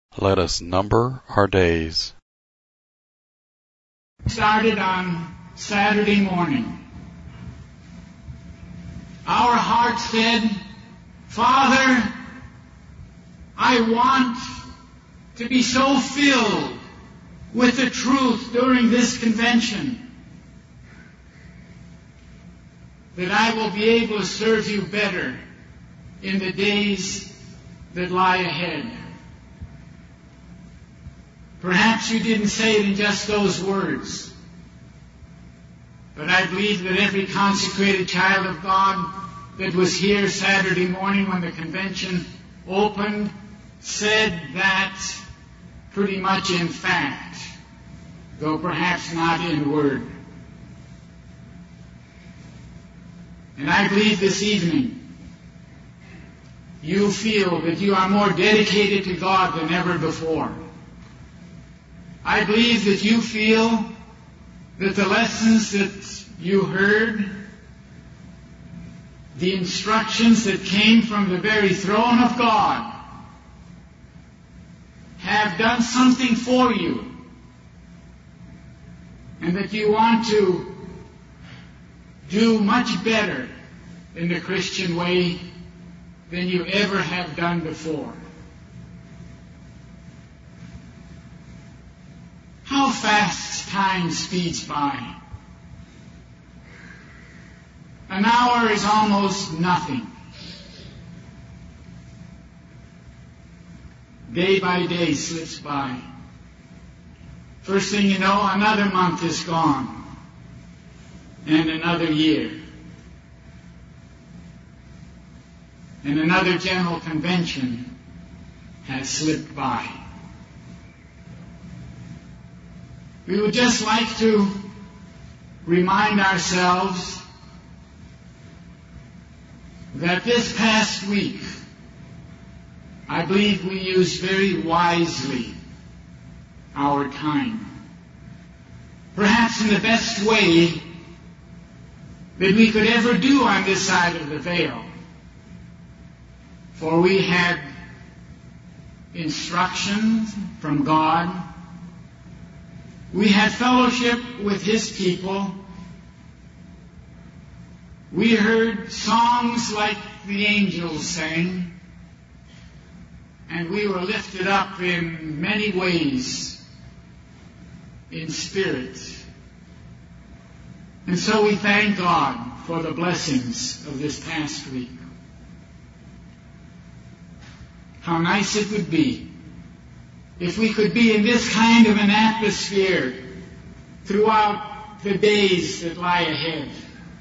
Let us number our days. Started on Saturday morning. Our heart said, Father, I want to be so filled with the truth during this convention that I will be able to serve you better in the days that lie ahead. Perhaps you didn't say it in just those words, but I believe that every consecrated child of God that was here Saturday morning when the convention opened said that pretty much in fact, though perhaps not in word. And I believe this evening you feel that you are more dedicated to God than ever before. I believe that you feel that the lessons that you heard, the instructions that came from the very throne of God, have done something for you, and that you want to do much better in the Christian way than you ever have done before. How fast time speeds by. An hour is almost nothing. Day by day slips by. First thing you know, another month is gone. And another year. And another general convention has slipped by. We would just like to remind ourselves that this past week, I believe we used very wisely our time. Perhaps in the best way that we could ever do on this side of the veil. For we had instructions from God. We had fellowship with His people. We heard songs like the angels sang. And we were lifted up in many ways in spirit. And so we thank God for the blessings of this past week. How nice it would be if we could be in this kind of an atmosphere throughout the days that lie ahead.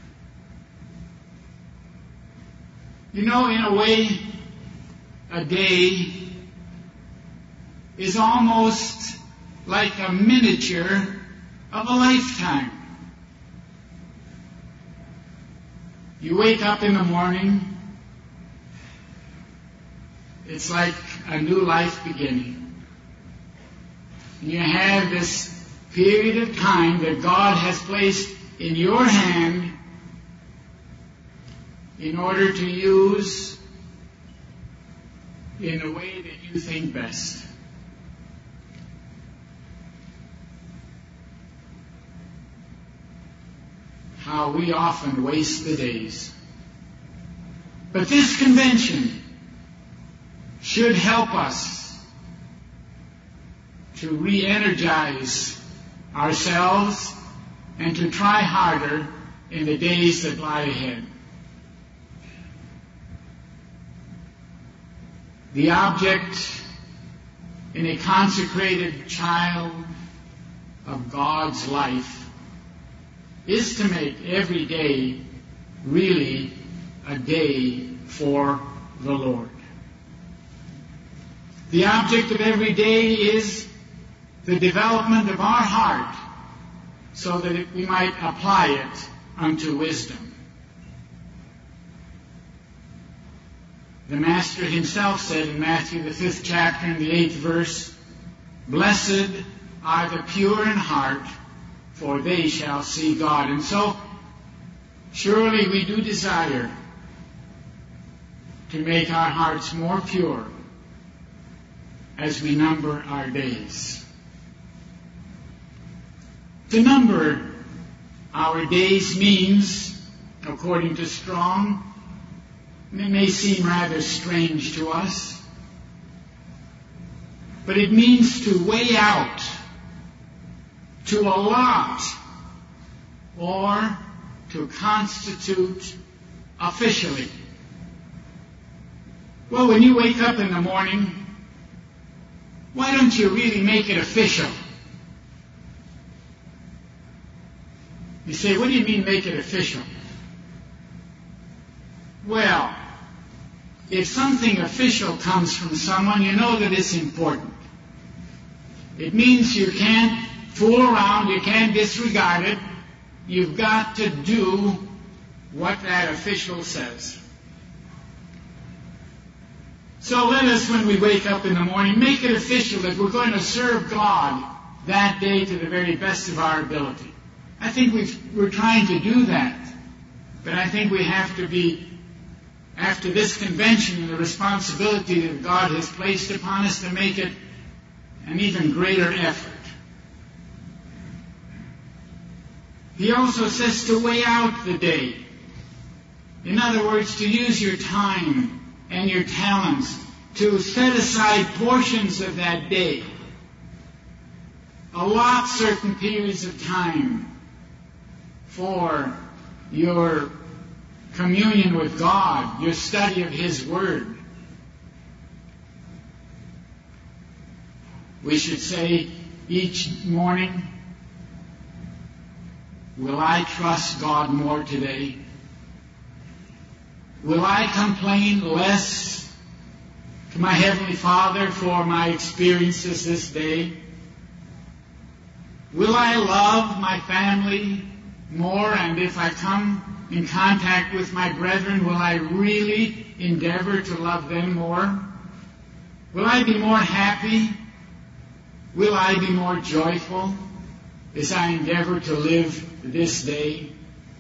You know, in a way, a day is almost like a miniature of a lifetime. You wake up in the morning, it's like a new life beginning. And you have this period of time that God has placed in your hand in order to use in the way that you think best. How we often waste the days. But this convention should help us to re-energize ourselves and to try harder in the days that lie ahead. The object in a consecrated child of God's life is to make every day really a day for the Lord. The object of every day is the development of our heart so that we might apply it unto wisdom. The Master himself said in Matthew the 5th chapter and the 8th verse, "Blessed are the pure in heart, for they shall see God." And so, surely we do desire to make our hearts more pure as we number our days. To number our days means, according to Strong, it may seem rather strange to us, but it means to weigh out, to allot, or to constitute officially. Well, when you wake up in the morning, why don't you really make it official? You say, what do you mean make it official? Well, if something official comes from someone, you know that it's important. It means you can't fool around, you can't disregard it. You've got to do what that official says. So let us, when we wake up in the morning, make it official that we're going to serve God that day to the very best of our ability. I think we're trying to do that. But I think we have to be, after this convention, the responsibility that God has placed upon us to make it an even greater effort. He also says to weigh out the day. In other words, to use your time and your talents to set aside portions of that day. Allot certain periods of time for your communion with God, your study of His Word. We should say each morning, will I trust God more today? Will I complain less to my Heavenly Father for my experiences this day? Will I love my family more, and if I come in contact with my brethren, will I really endeavor to love them more? Will I be more happy? Will I be more joyful as I endeavor to live this day?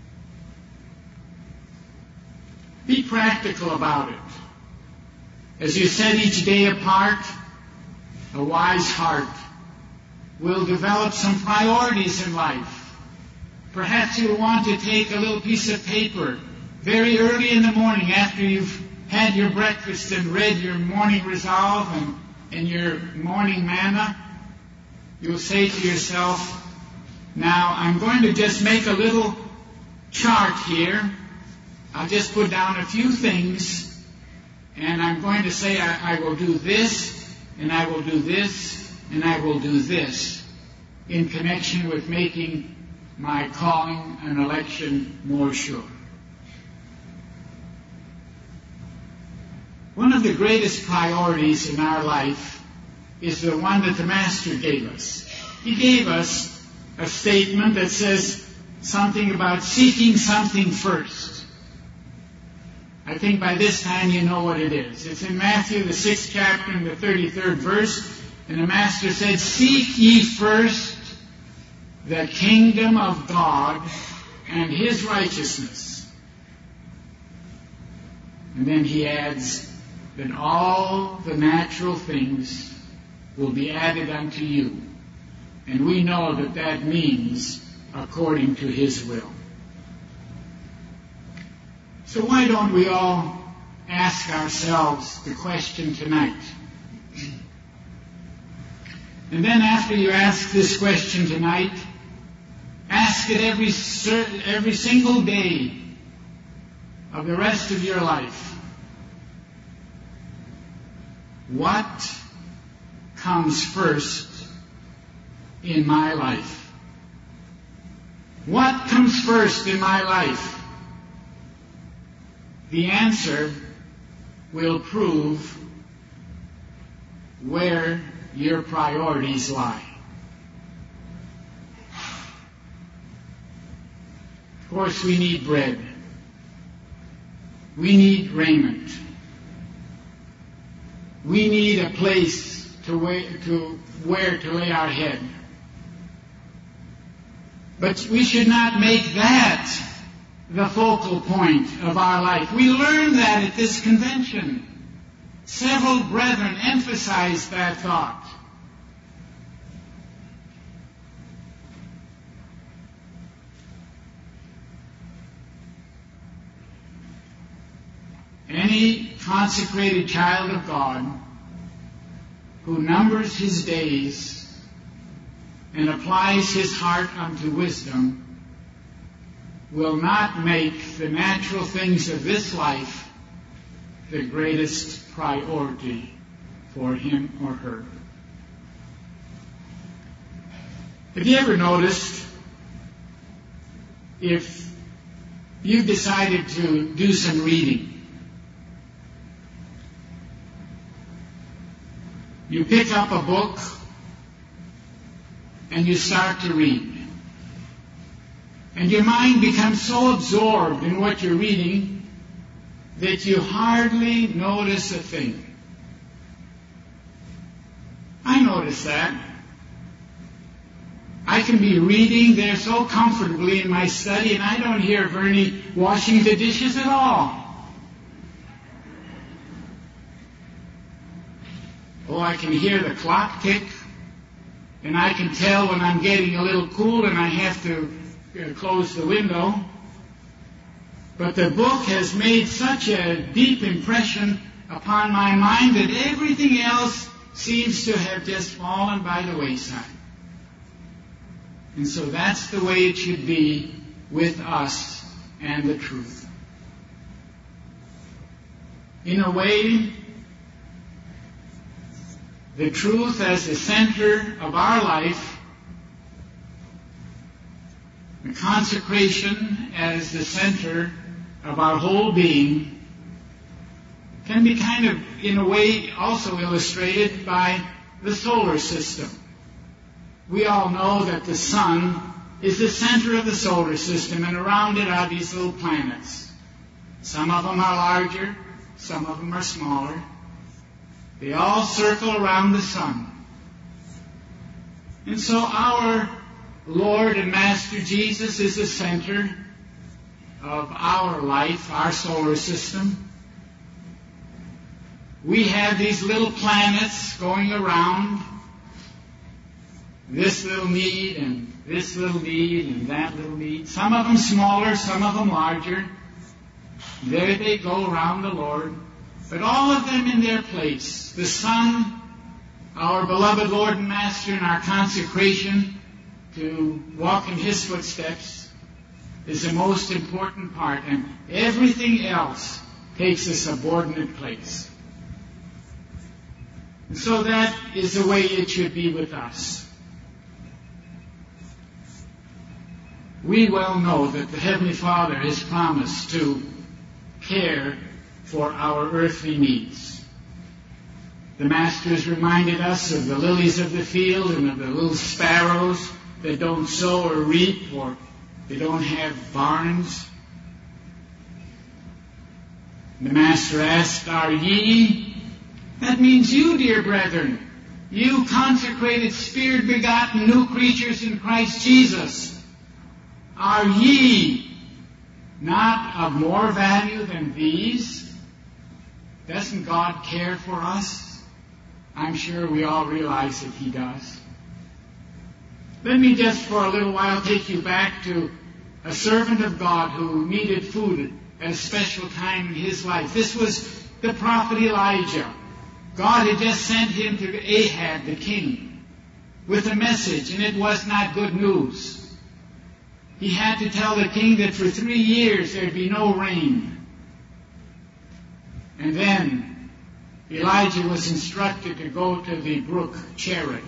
Be practical about it. As you set each day apart, a wise heart will develop some priorities in life. Perhaps you'll want to take a little piece of paper very early in the morning after you've had your breakfast and read your morning resolve and your morning manna. You'll say to yourself, now I'm going to just make a little chart here. I'll just put down a few things, and I'm going to say I will do this, and I will do this, and I will do this in connection with making my calling and election more sure. One of the greatest priorities in our life is the one that the Master gave us. He gave us a statement that says something about seeking something first. I think by this time you know what it is. It's in Matthew, the 6th chapter, and the 33rd verse. And the Master said, seek ye first the kingdom of God and His righteousness. And then He adds that all the natural things will be added unto you. And we know that that means according to His will. So why don't we all ask ourselves the question tonight? And then after you ask this question tonight, ask it every single day of the rest of your life. What comes first in my life? What comes first in my life? The answer will prove where your priorities lie. Of course, we need bread. We need raiment. We need a place to where to lay our head. But we should not make that the focal point of our life. We learned that at this convention. Several brethren emphasized that thought. Any consecrated child of God who numbers his days and applies his heart unto wisdom will not make the natural things of this life the greatest priority for him or her. Have you ever noticed, if you decided to do some reading, you pick up a book and you start to read, and your mind becomes so absorbed in what you're reading that you hardly notice a thing. I notice that. I can be reading there so comfortably in my study, and I don't hear Vernie washing the dishes at all. Oh, I can hear the clock tick, and I can tell when I'm getting a little cool and I have to close the window. But the book has made such a deep impression upon my mind that everything else seems to have just fallen by the wayside. And so that's the way it should be with us and the truth. In a way, the truth as the center of our life, the consecration as the center of our whole being, can be kind of, in a way, also illustrated by the solar system. We all know that the sun is the center of the solar system, and around it are these little planets. Some of them are larger, some of them are smaller. They all circle around the sun. And so our Lord and Master Jesus is the center of our life, our solar system. We have these little planets going around, this little mead and this little mead and that little mead. Some of them smaller, some of them larger. There they go around the Lord. But all of them in their place. The sun, our beloved Lord and Master, in our consecration to walk in His footsteps, is the most important part, and everything else takes a subordinate place. And so that is the way it should be with us. We well know that the Heavenly Father has promised to care for our earthly needs. The Master has reminded us of the lilies of the field and of the little sparrows that don't sow or reap, or they don't have barns. The Master asked, "Are ye?" That means you, dear brethren, you consecrated, Spirit-begotten new creatures in Christ Jesus. Are ye not of more value than these? Doesn't God care for us? I'm sure we all realize that He does. Let me just for a little while take you back to a servant of God who needed food at a special time in his life. This was the prophet Elijah. God had just sent him to Ahab, the king, with a message, and it was not good news. He had to tell the king that for 3 years there'd be no rain. And then Elijah was instructed to go to the brook Cherith.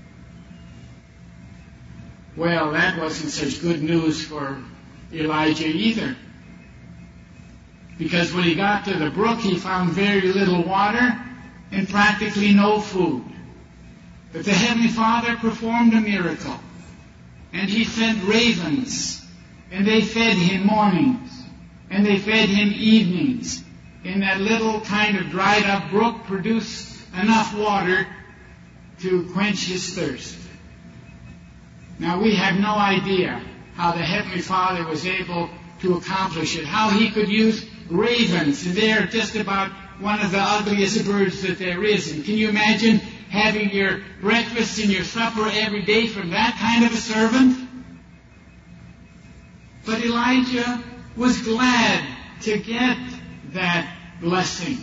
Well, that wasn't such good news for Elijah either. Because when he got to the brook, he found very little water and practically no food. But the Heavenly Father performed a miracle. And He sent ravens, and they fed him mornings, and they fed him evenings. And that little kind of dried up brook produced enough water to quench his thirst. Now we have no idea how the Heavenly Father was able to accomplish it, how He could use ravens, and they're just about one of the ugliest birds that there is. And can you imagine having your breakfast and your supper every day from that kind of a servant? But Elijah was glad to get that blessing,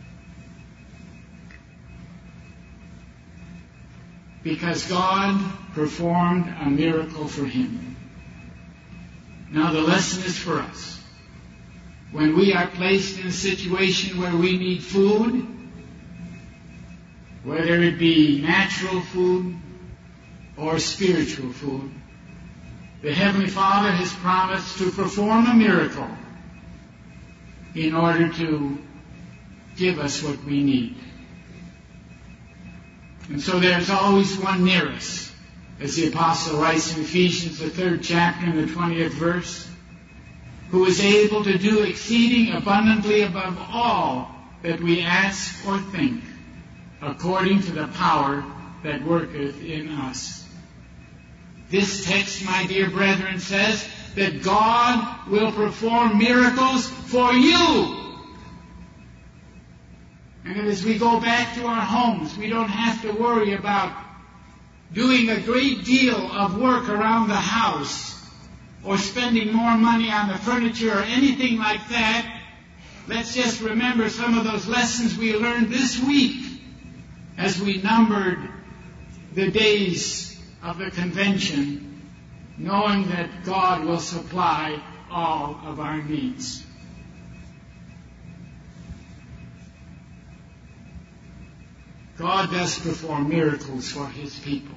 because God performed a miracle for him. Now the lesson is for us. When we are placed in a situation where we need food, whether it be natural food or spiritual food, the Heavenly Father has promised to perform a miracle in order to give us what we need. And so there's always one near us, as the Apostle writes in Ephesians, the 3rd chapter and the 20th verse, who is able to do exceeding abundantly above all that we ask or think, according to the power that worketh in us. This text, my dear brethren, says that God will perform miracles for you. And as we go back to our homes, we don't have to worry about doing a great deal of work around the house or spending more money on the furniture or anything like that. Let's just remember some of those lessons we learned this week as we numbered the days of the convention, knowing that God will supply all of our needs. God does perform miracles for his people.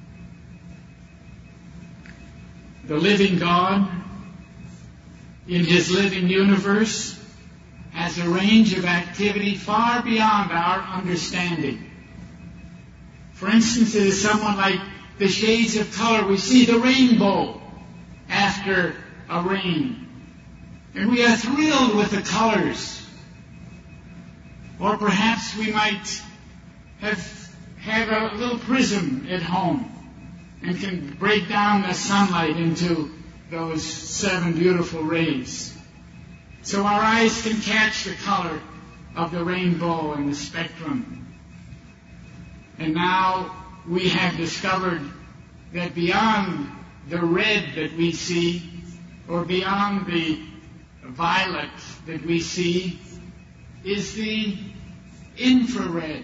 The living God, in his living universe, has a range of activity far beyond our understanding. For instance, it is somewhat like the shades of color. We see the rainbow after a rain, and we are thrilled with the colors. Or perhaps we might have a little prism at home and can break down the sunlight into those 7 beautiful rays. So our eyes can catch the color of the rainbow and the spectrum. And now we have discovered that beyond the red that we see, or beyond the violet that we see, is the infrared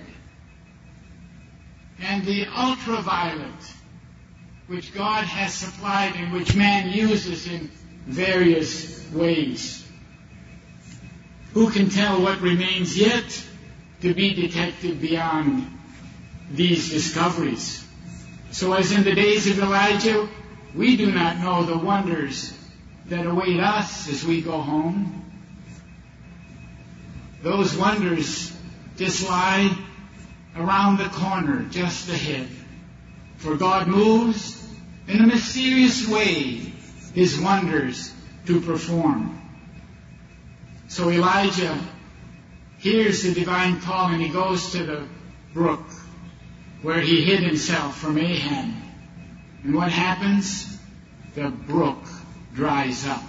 and the ultraviolet, which God has supplied and which man uses in various ways. Who can tell what remains yet to be detected beyond these discoveries? So as in the days of Elijah, we do not know the wonders that await us as we go home. Those wonders just lie around the corner, just ahead. For God moves in a mysterious way his wonders to perform. So Elijah hears the divine call and he goes to the brook where he hid himself from Ahab. And what happens? The brook dries up.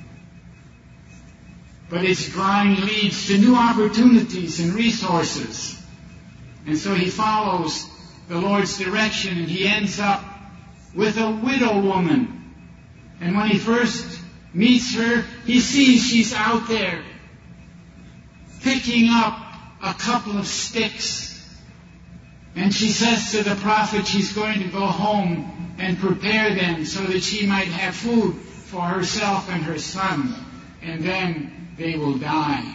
But its drying leads to new opportunities and resources. And so he follows the Lord's direction and he ends up with a widow woman. And when he first meets her, he sees she's out there picking up a couple of sticks. And she says to the prophet she's going to go home and prepare them so that she might have food for herself and her son. And then they will die.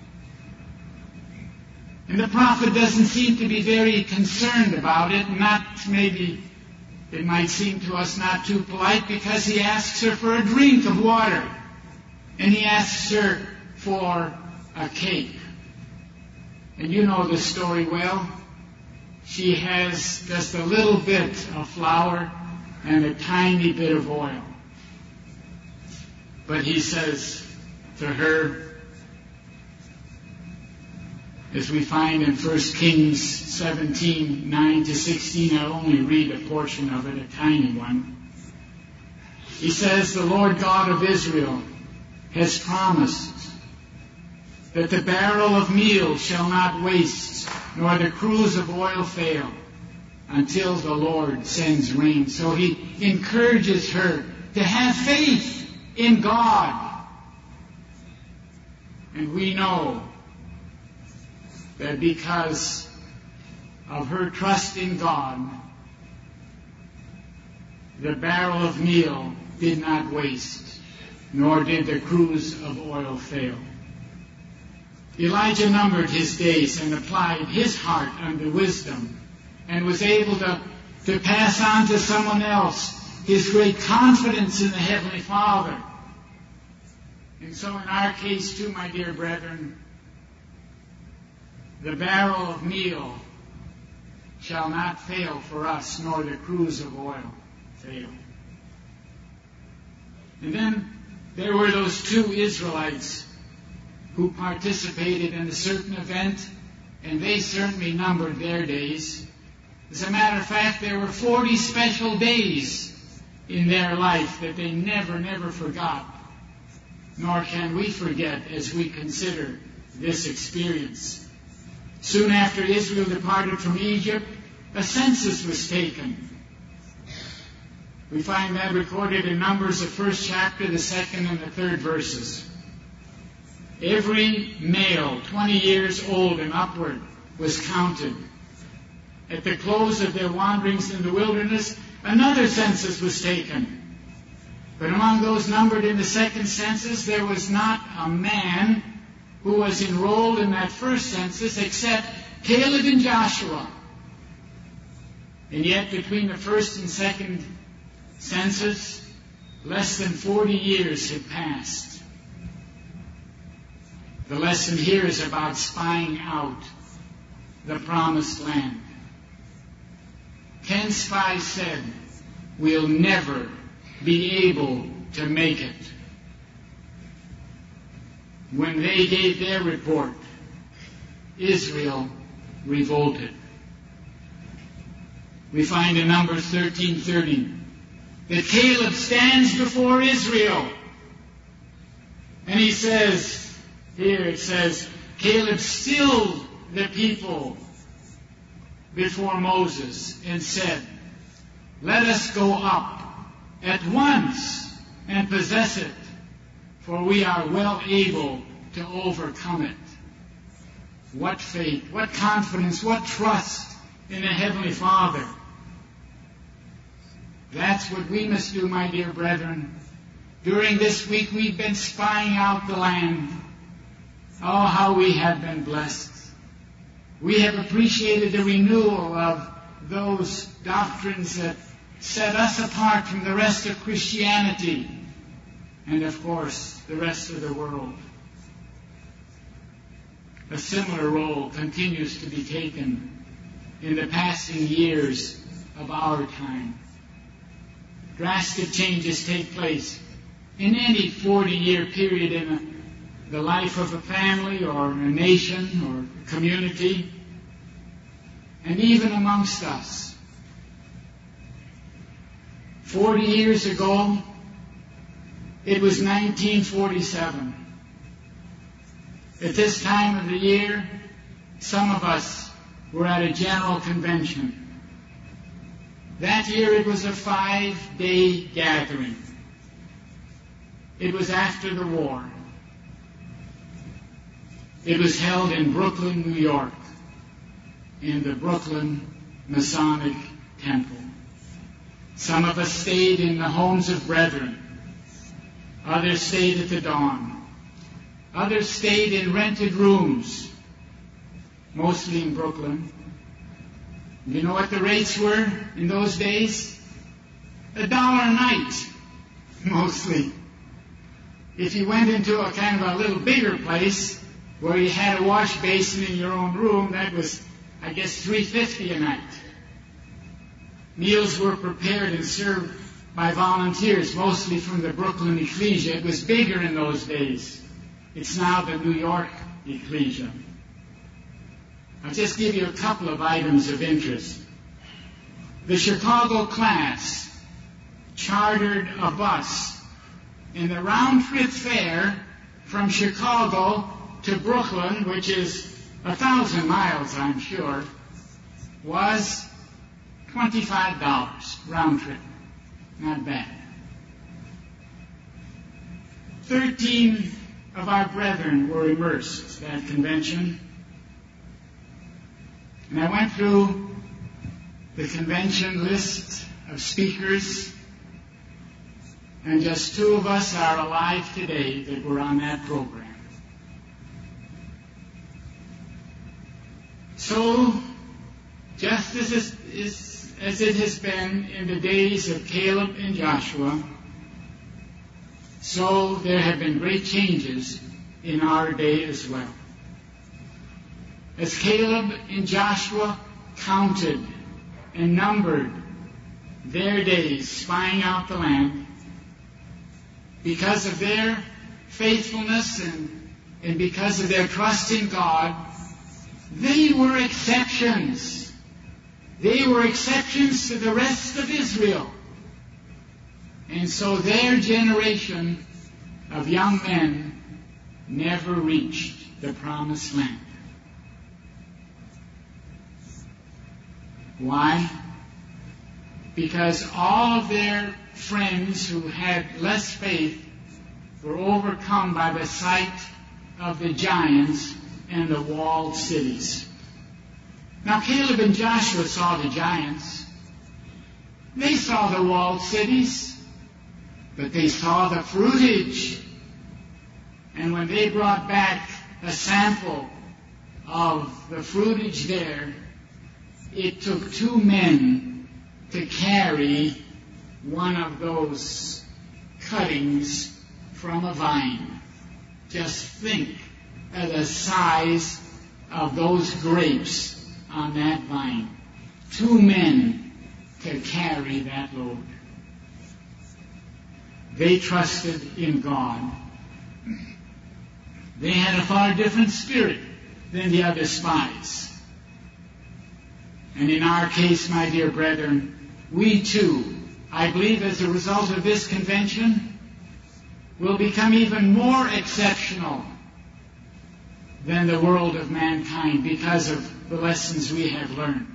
And the prophet doesn't seem to be very concerned about it. Not maybe, it might seem to us not too polite, because he asks her for a drink of water. And he asks her for a cake. And you know the story well. She has just a little bit of flour and a tiny bit of oil. But he says to her, as we find in 1 Kings 17, 9-16, I'll only read a portion of it, a tiny one. He says, the Lord God of Israel has promised that the barrel of meal shall not waste, nor the cruse of oil fail, until the Lord sends rain. So he encourages her to have faith in God. And we know that because of her trust in God, the barrel of meal did not waste, nor did the cruse of oil fail. Elijah numbered his days and applied his heart unto wisdom, and was able to pass on to someone else his great confidence in the Heavenly Father. And so in our case too, my dear brethren, the barrel of meal shall not fail for us, nor the cruse of oil fail. And then there were those two Israelites who participated in a certain event, and they certainly numbered their days. As a matter of fact, there were 40 special days in their life that they never forgot, nor can we forget as we consider this experience. Soon after Israel departed from Egypt, a census was taken. We find that recorded in Numbers, the 1st chapter, the 2nd and the 3rd verses. Every male 20 years old and upward was counted. At the close of their wanderings in the wilderness, another census was taken. But among those numbered in the second census, there was not a man who was enrolled in that first census except Caleb and Joshua. And yet between the first and second census, less than 40 years had passed. The lesson here is about spying out the promised land. 10 spies said, "We'll never be able to make it." When they gave their report, Israel revolted. We find in Numbers 13:30 that Caleb stands before Israel. And he says, here it says, Caleb stilled the people before Moses and said, "Let us go up at once and possess it, for we are well able to overcome it." What faith, what confidence, what trust in the Heavenly Father. That's what we must do, my dear brethren. During this week we've been spying out the land. Oh, how we have been blessed. We have appreciated the renewal of those doctrines that set us apart from the rest of Christianity and, of course, the rest of the world. A similar role continues to be taken in the passing years of our time. Drastic changes take place in any 40-year period in the life of a family or a nation or community, and even amongst us. 40 years ago, it was 1947. At this time of the year, some of us were at a general convention. That year it was a 5-day gathering. It was after the war. It was held in Brooklyn, New York, in the Brooklyn Masonic Temple. Some of us stayed in the homes of brethren. Others stayed at the dawn. Others stayed in rented rooms, mostly in Brooklyn. You know what the rates were in those days? $1 a night, mostly. If you went into a kind of a little bigger place where you had a wash basin in your own room, that was, I guess, $3.50 a night. Meals were prepared and served by volunteers, mostly from the Brooklyn Ecclesia. It was bigger in those days. It's now the New York Ecclesia. I'll just give you a couple of items of interest. The Chicago class chartered a bus, and the round-trip fare from Chicago to Brooklyn, which is 1,000 miles, I'm sure, was $25 round trip. Not bad. 13 of our brethren were immersed at that convention. And I went through the convention list of speakers, and just 2 of us are alive today that were on that program. So, just as it has been in the days of Caleb and Joshua, so there have been great changes in our day as well. As Caleb and Joshua counted and numbered their days spying out the land, because of their faithfulness and because of their trust in God, they were exceptions. They were exceptions to the rest of Israel. And so their generation of young men never reached the promised land. Why? Because all of their friends who had less faith were overcome by the sight of the giants and the walled cities. Now Caleb and Joshua saw the giants. They saw the walled cities, but they saw the fruitage. And when they brought back a sample of the fruitage there, it took 2 men to carry one of those cuttings from a vine. Just think of the size of those grapes on that vine. 2 men to carry that load. They trusted in God. They had a far different spirit than the other spies. And in our case, my dear brethren, we too, I believe as a result of this convention, will become even more exceptional than the world of mankind because of the lessons we have learned.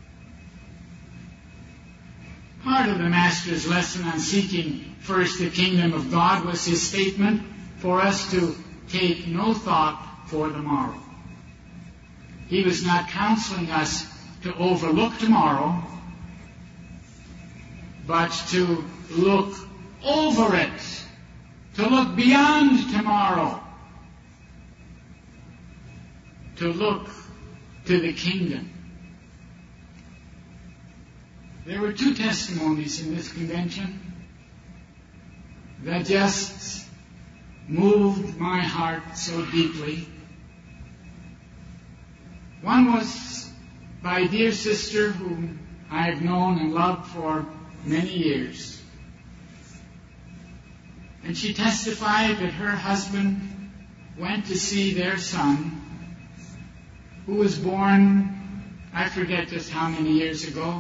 Part of the Master's lesson on seeking first the kingdom of God was his statement for us to take no thought for the morrow. He was not counseling us to overlook tomorrow, but to look over it, to look beyond tomorrow, to look to the kingdom. There were 2 testimonies in this convention that just moved my heart so deeply. One was by a dear sister whom I have known and loved for many years. And she testified that her husband went to see their son, who was born, I forget just how many years ago.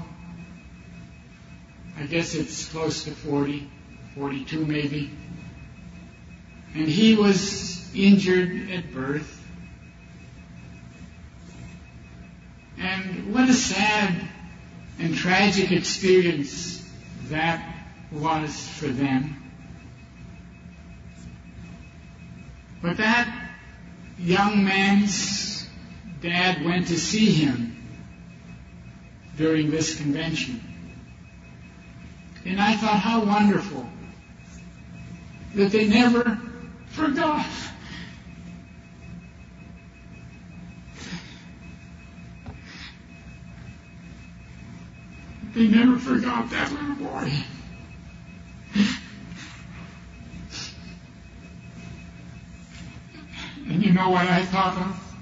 I guess it's close to 40, 42 maybe. And he was injured at birth. And what a sad and tragic experience that was for them. But that young man's dad went to see him during this convention. And I thought how wonderful that they never forgot. They never forgot that little boy. And you know what I thought of?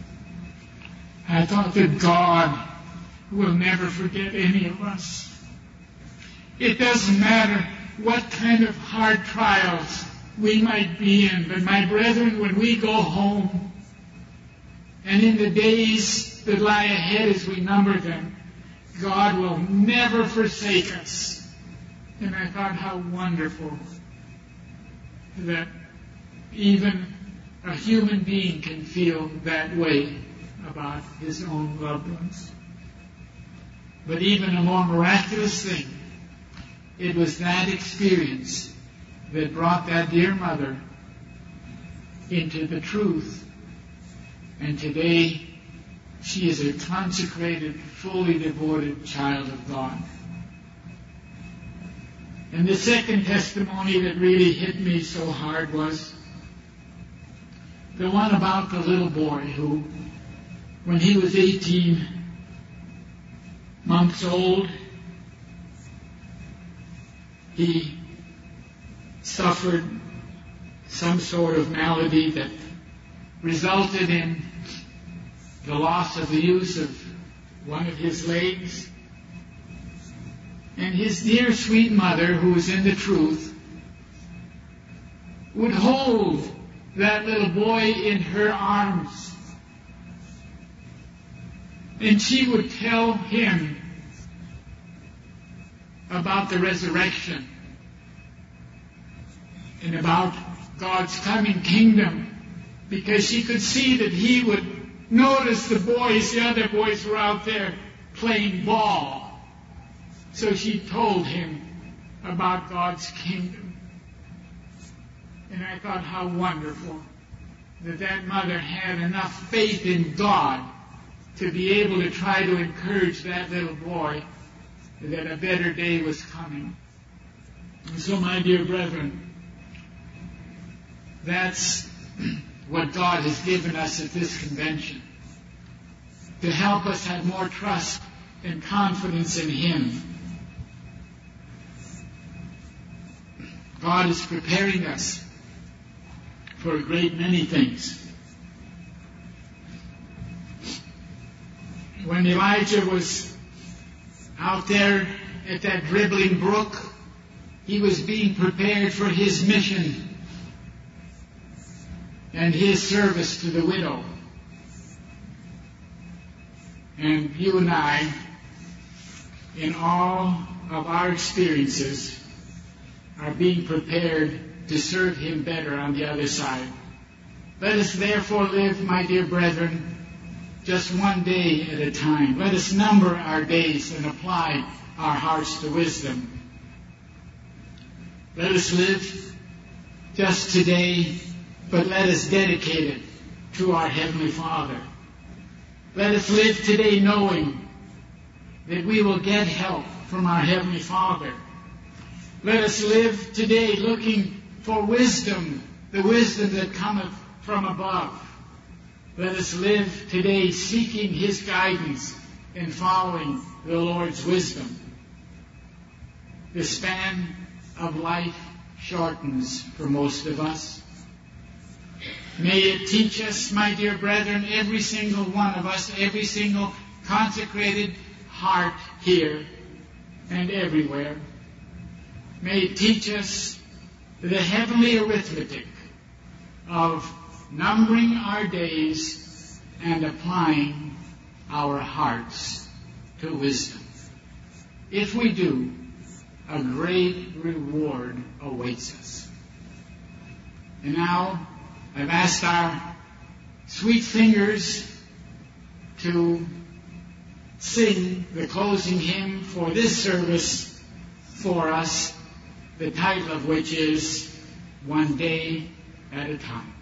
I thought that God will never forget any of us. It doesn't matter what kind of hard trials we might be in, but my brethren, when we go home, and in the days that lie ahead as we number them, God will never forsake us. And I thought how wonderful that even a human being can feel that way about his own loved ones. But even a more miraculous thing, it was that experience that brought that dear mother into the truth. And today, she is a consecrated, fully devoted child of God. And the second testimony that really hit me so hard was the one about the little boy who, when he was 18 months old, he suffered some sort of malady that resulted in the loss of the use of one of his legs. And his dear sweet mother, who was in the truth, would hold that little boy in her arms. And she would tell him about the resurrection and about God's coming kingdom, because she could see that he would notice the other boys were out there playing ball. So she told him about God's kingdom. And I thought how wonderful that mother had enough faith in God to be able to try to encourage that little boy that a better day was coming. And so, my dear brethren, that's what God has given us at this convention, to help us have more trust and confidence in Him. God is preparing us for a great many things. When Elijah was out there at that dribbling brook, he was being prepared for his mission and his service to the widow. And you and I, in all of our experiences, are being prepared to serve Him better on the other side. Let us therefore live, my dear brethren, just one day at a time. Let us number our days and apply our hearts to wisdom. Let us live just today, but let us dedicate it to our Heavenly Father. Let us live today knowing that we will get help from our Heavenly Father. Let us live today looking for wisdom, the wisdom that cometh from above. Let us live today seeking His guidance and following the Lord's wisdom. The span of life shortens for most of us. May it teach us, my dear brethren, every single one of us, every single consecrated heart here and everywhere. May it teach us the heavenly arithmetic of numbering our days and applying our hearts to wisdom. If we do, a great reward awaits us. And now, I've asked our sweet singers to sing the closing hymn for this service for us, the title of which is One Day at a Time.